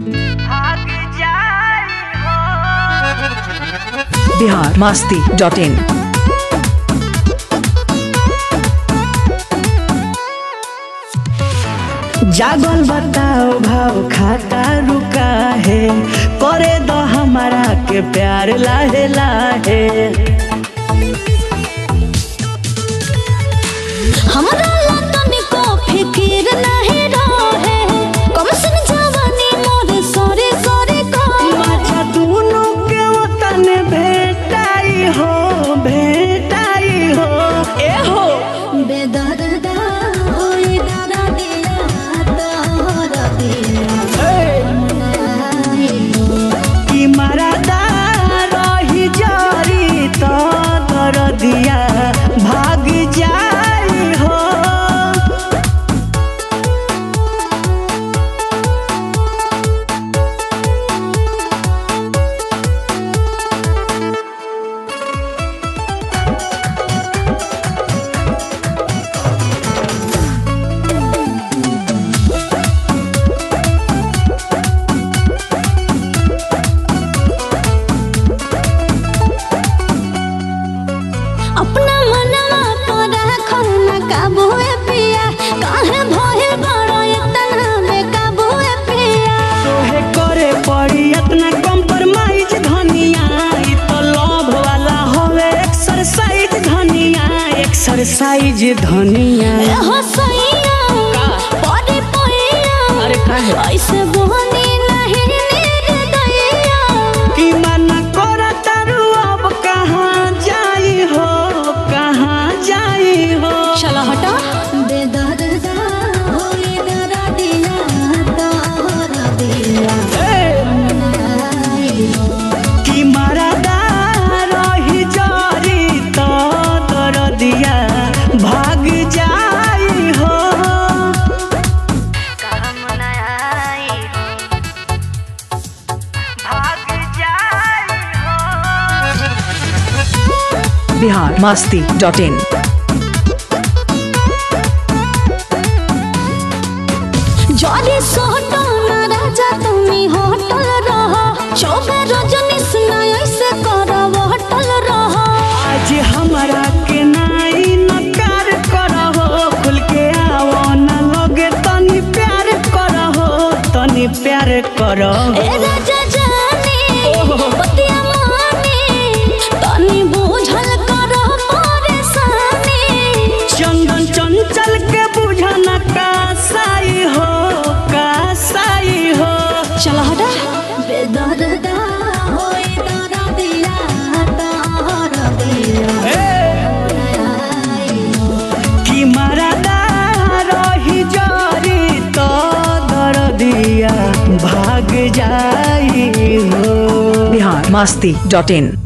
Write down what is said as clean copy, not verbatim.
biharmasti.in। जागल बताओ भाव खाता रुका है, करे दो हमारा के प्यार लाहे लाहे। हमरा लतन को फिकिर नहीं रहे, कम सुन जवानी मोर सोरे सोरे को। माचा दोनों के वतन भेटाई हो ए हो। बेदर्दा होई डरा दिया तोरा दिया कि मरदा रही जारी तो कर दिया भाग जाई हो। अपना मनवा पर रखो न काबू पिया, काहे भइल बड़ा इतना बेकाबू पिया। तोहे करे पड़ी इतना कॉम्प्रोमाइज धनिया, ई तो लव वाला होवे एक्सरसाइज धनिया, एक्सरसाइज धनिया। ए हो सैया परे पैया, अरे काहे ऐसे बोनी नहीं निर्दया। कि मना कर तारू अब कहाँ जाई हो, कहाँ जाई हो। चला हटा बेदर्दा होई डरा दिया तोरा दिया कि मरदा रही जारी तो कर दिया भाग जाई हो। biharmasti.in। जरी सोटो ना राजा तुमी होटल रहो, चौबे रजनी सुनाय ऐसे करब होटल रहो। आज हमारा के नाई नकार करहो, खुल के आओ न लगे तनी प्यार करहो, तनी प्यार करहो। ए राजा जानी पतिया मानी, तनी बुझल करो परेशानी। चंदन चंचल के बुझना कासाई हो, कासाई हो। चला हटा बेदर्दा होई डरा दिया तोरा दिया कि मरदा रही जारी तो कर दिया भाग जाई हो। biharmasti.in।